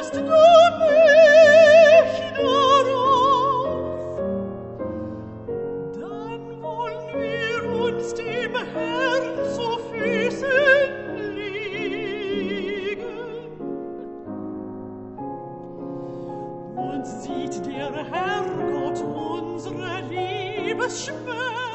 hast du nicht darauf, dann wollen wir uns dem Herrn zu Füßen legen. Und sieht der Herrgott unsere Liebesschwäche